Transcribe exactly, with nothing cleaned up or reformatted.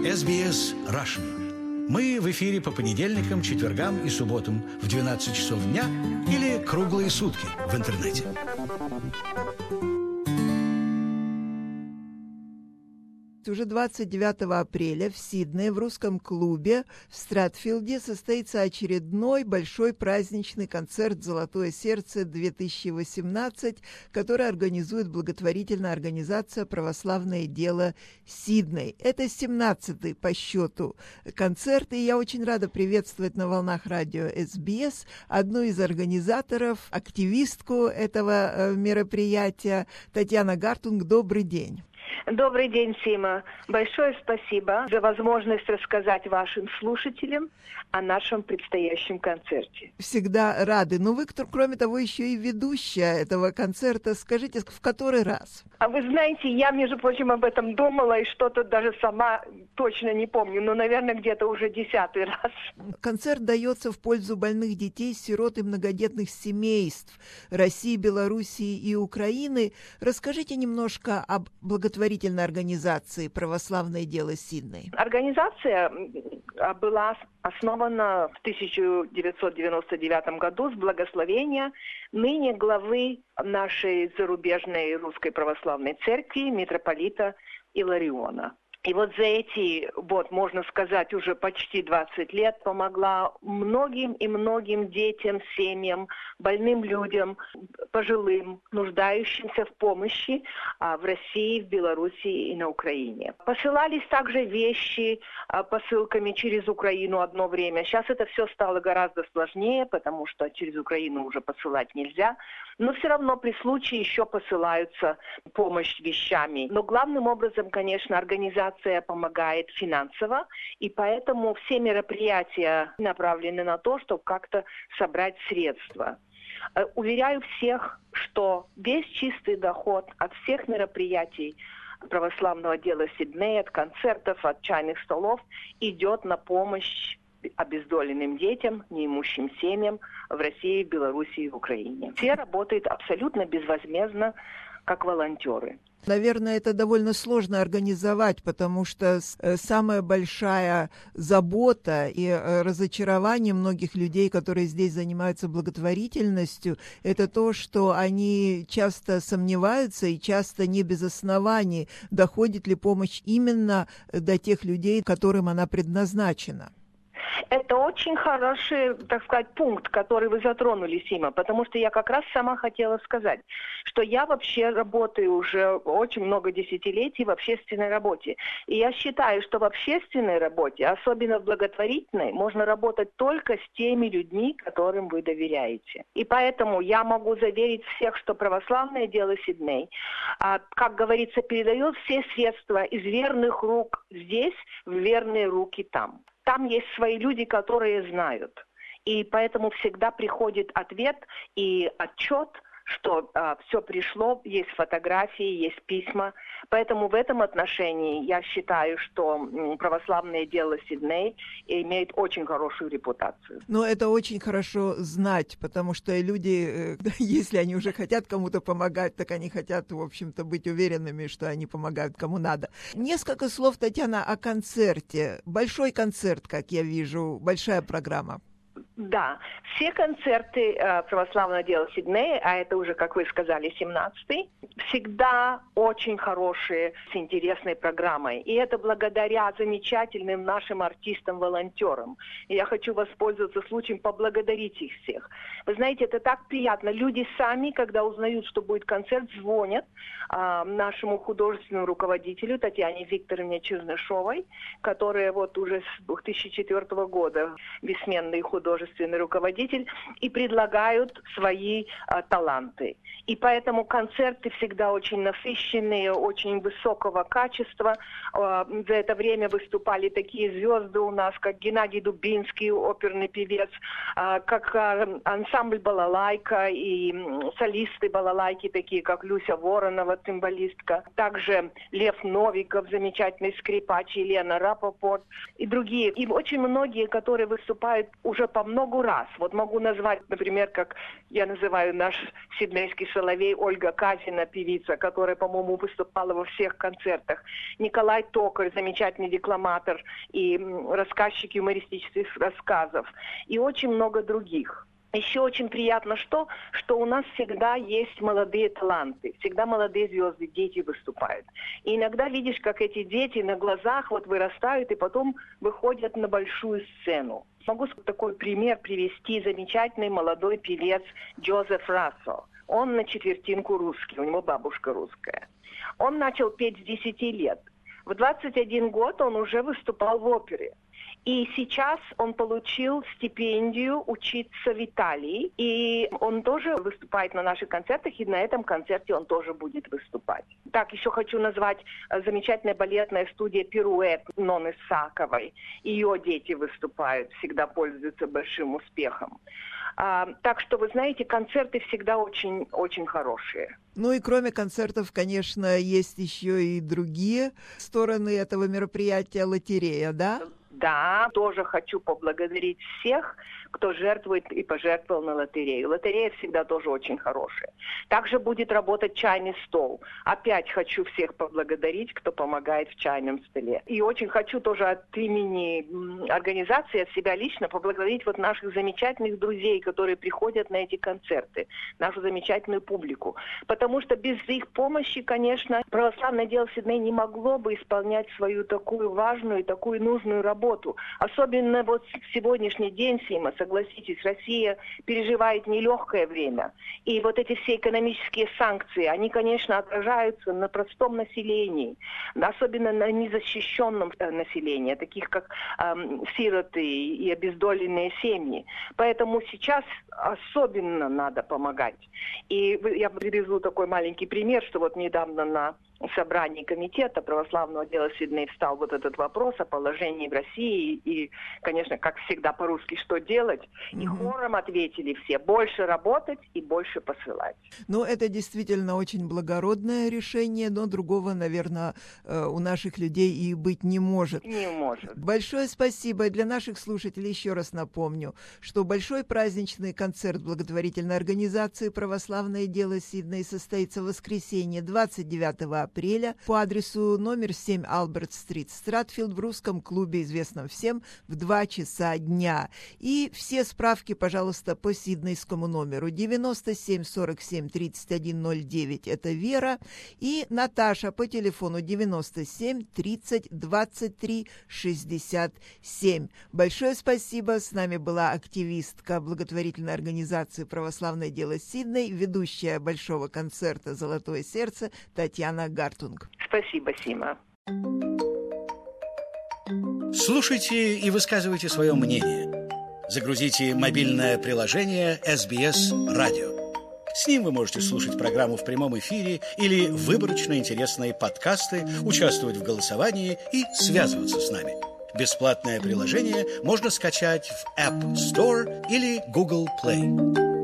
эс би эс Russian. Мы в эфире по понедельникам, четвергам и субботам в двенадцать часов дня или круглые сутки в интернете. Уже двадцать девятого апреля в Сиднее в русском клубе в Стратфилде состоится очередной большой праздничный концерт «Золотое сердце-две тысячи восемнадцать», который организует благотворительная организация «Православное дело Сидней». Это семнадцатый по счету концерт, и я очень рада приветствовать на волнах радио эс би эс одну из организаторов, активистку этого мероприятия, Татьяна Гартунг. Добрый день. Добрый день, Сима. Большое спасибо за возможность рассказать вашим слушателям о нашем предстоящем концерте. Всегда рады. Но вы, кроме того, еще и ведущая этого концерта. Скажите, в который раз? А вы знаете, я, между прочим, об этом думала и что-то даже сама точно не помню. Но, наверное, где-то уже десятый раз. Концерт дается в пользу больных детей, сирот и многодетных семейств России, Белоруссии и Украины. Расскажите немножко об благотворительной организации «Православное дело Сидней». Организация была основана в тысяча девятьсот девяносто девятом году с благословения ныне главы нашей зарубежной русской православной церкви митрополита Илариона. И вот за эти, вот, можно сказать, уже почти двадцать лет помогла многим и многим детям, семьям, больным людям, пожилым, нуждающимся в помощи а, в России, в Белоруссии и на Украине. Посылались также вещи а, посылками через Украину одно время. Сейчас это все стало гораздо сложнее, потому что через Украину уже посылать нельзя. Но все равно при случае еще посылаются помощь вещами. Но главным образом, конечно, организация помогает финансово, и поэтому все мероприятия направлены на то, чтобы как-то собрать средства. Уверяю всех, что весь чистый доход от всех мероприятий православного дела Сиднея, от концертов, от чайных столов идет на помощь обездоленным детям, неимущим семьям в России, в Белоруссии и в Украине. Все работают абсолютно безвозмездно, как волонтеры. Наверное, это довольно сложно организовать, потому что самая большая забота и разочарование многих людей, которые здесь занимаются благотворительностью, это то, что они часто сомневаются и часто не без оснований, доходит ли помощь именно до тех людей, которым она предназначена. Это очень хороший, так сказать, пункт, который вы затронули, Сима, потому что я как раз сама хотела сказать, что я вообще работаю уже очень много десятилетий в общественной работе. И я считаю, что в общественной работе, особенно в благотворительной, можно работать только с теми людьми, которым вы доверяете. И поэтому я могу заверить всех, что православное дело Сидней, как говорится, передает все средства из верных рук здесь в верные руки там. Там есть свои люди, которые знают. И поэтому всегда приходит ответ и отчет, что а, все пришло, есть фотографии, есть письма. Поэтому в этом отношении я считаю, что м, православное дело Сидней имеет очень хорошую репутацию. Но это очень хорошо знать, потому что люди, если они уже хотят кому-то помогать, так они хотят, в общем-то, быть уверенными, что они помогают кому надо. Несколько слов, Татьяна, о концерте. Большой концерт, как я вижу, большая программа. Да, все концерты э, православного дела Сиднея, а это уже, как вы сказали, семнадцатый, всегда очень хорошие, с интересной программой. И это благодаря замечательным нашим артистам-волонтерам. И я хочу воспользоваться случаем поблагодарить их всех. Вы знаете, это так приятно. Люди сами, когда узнают, что будет концерт, звонят э, нашему художественному руководителю Татьяне Викторовне Чернышовой, которая вот уже с две тысячи четвёртого года бессменный художественный руководитель, и предлагают свои а, таланты. И поэтому концерты всегда очень насыщенные, очень высокого качества. А, за это время выступали такие звезды у нас, как Геннадий Дубинский, оперный певец, а, как а, ансамбль «Балалайка» и м, солисты балалайки, такие как Люся Воронова, цимбалистка, также Лев Новиков, замечательный скрипач, Елена Рапопорт и другие. И очень многие, которые выступают уже по много раз. Вот могу назвать, например, как я называю наш сиднейский соловей Ольга Казина, певица, которая, по-моему, выступала во всех концертах. Николай Токарь, замечательный декламатор и рассказчик юмористических рассказов. И очень много других. Еще очень приятно, что, что у нас всегда есть молодые таланты, всегда молодые звезды, дети выступают. И иногда видишь, как эти дети на глазах вот вырастают и потом выходят на большую сцену. Могу такой пример привести. Замечательный молодой певец Джозеф Рассо. Он на четвертинку русский, у него бабушка русская. Он начал петь с десяти лет. В двадцать один год он уже выступал в опере. И сейчас он получил стипендию учиться в Италии. И он тоже выступает на наших концертах, и на этом концерте он тоже будет выступать. Так, еще хочу назвать замечательная балетная студия «Пируэт» Ноны Саковой. Ее дети выступают, всегда пользуются большим успехом. А, так что, вы знаете, концерты всегда очень-очень хорошие. Ну и кроме концертов, конечно, есть еще и другие стороны этого мероприятия, лотерея, да? Да, тоже хочу поблагодарить всех, кто жертвует и пожертвовал на лотерею. Лотерея всегда тоже очень хорошая. Также будет работать чайный стол. Опять хочу всех поблагодарить, кто помогает в чайном столе. И очень хочу тоже от имени организации, от себя лично поблагодарить вот наших замечательных друзей, которые приходят на эти концерты, нашу замечательную публику. Потому что без их помощи, конечно, православное дело Сидней не могло бы исполнять свою такую важную и такую нужную работу. Особенно вот в сегодняшний день, Сима, согласитесь, Россия переживает нелегкое время. И вот эти все экономические санкции, они, конечно, отражаются на простом населении, особенно на незащищенном населении, таких как эм, сироты и обездоленные семьи. Поэтому сейчас особенно надо помогать. И я привезу такой маленький пример, что вот недавно на собрании комитета православного дела Сидней встал вот этот вопрос о положении в России. И, конечно, как всегда по-русски, что делать? И хором ответили все: больше работать и больше посылать. Ну, это действительно очень благородное решение, но другого, наверное, у наших людей и быть не может. Не может. Большое спасибо. Для наших слушателей еще раз напомню, что большой праздничный концерт благотворительной организации «Православное дело Сидней» состоится в воскресенье двадцать девятого апреля по адресу номер семь Алберт-стрит, Стратфилд, в русском клубе, известном всем, в два часа дня. И все справки, пожалуйста, по сиднейскому номеру девяносто семь сорок семь тридцать один ноль девять, это Вера, и Наташа по телефону девяносто семь тридцать двадцать три шестьдесят семь. Большое спасибо. С нами была активистка благотворительной организации «Православное дело Сидней», ведущая большого концерта «Золотое сердце» Татьяна Гартунг. Спасибо, Сима. Слушайте и высказывайте свое мнение. Загрузите мобильное приложение эс би эс Радио. С ним вы можете слушать программу в прямом эфире или выборочно интересные подкасты, участвовать в голосовании и связываться с нами. Бесплатное приложение можно скачать в App Store или Google Play.